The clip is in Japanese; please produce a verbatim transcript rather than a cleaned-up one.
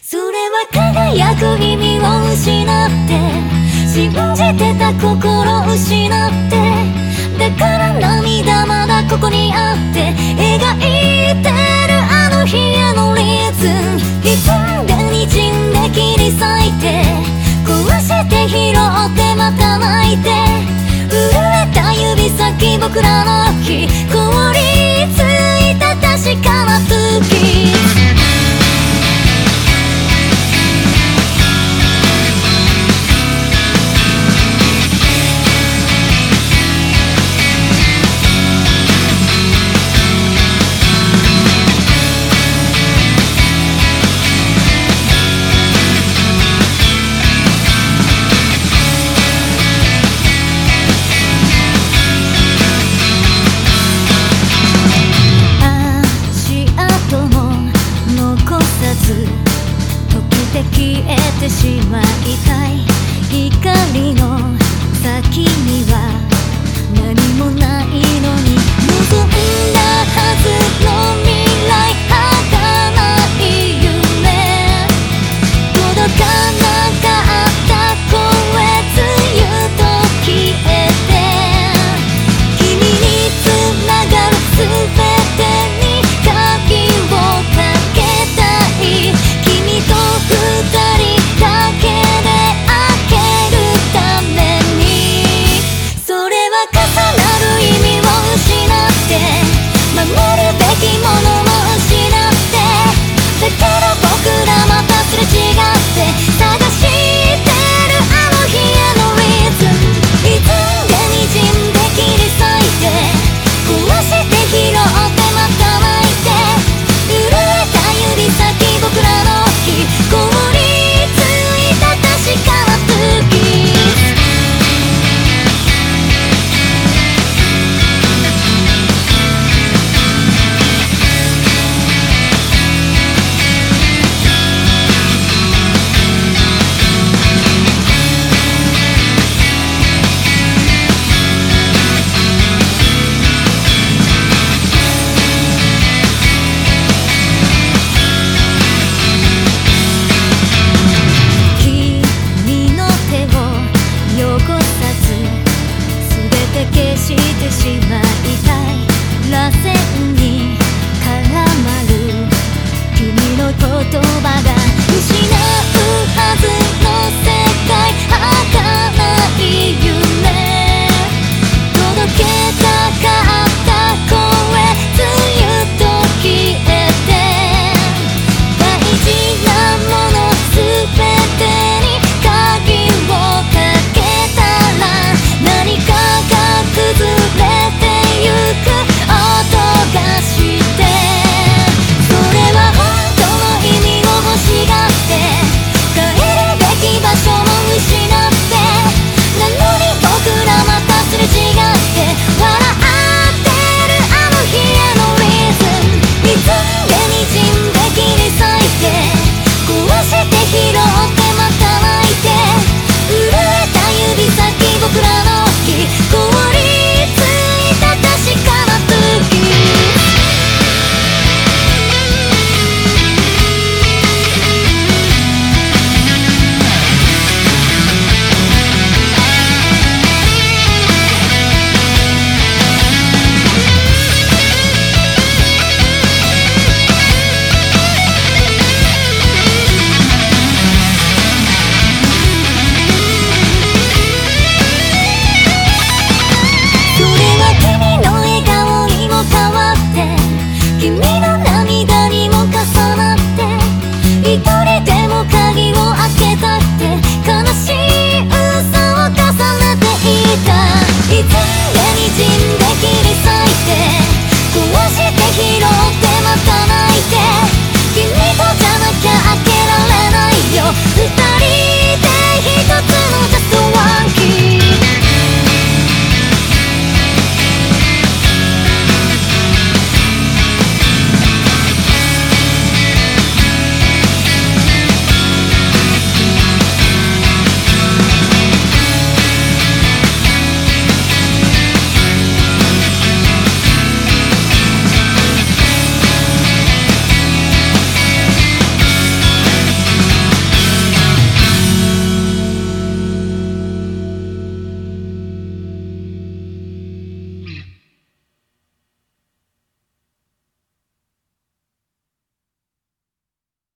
それは輝く意味を失って信じてた心失ってだから涙まだここにあって描いてるあの日へのリズム歪んで滲んで切り裂いて壊して拾ってまた泣いて震えた指先僕らの日凍りついた確かな月消えてしまいたい光の先には何もないのに望んだはずの未来儚い夢届かなかった声強と消えて君につながる全てに鍵をかけたい君と二人だけで開けるためにそれは重なる意味を失って守るべきものも失ってだから僕らまたすれ違って探してるあの日へのリズム歪んで滲んで切り裂いて壊して拾ってまた泣いて震えた指先僕らの日凍りついた確かな月消してしまいたい螺旋に絡まる君の言葉が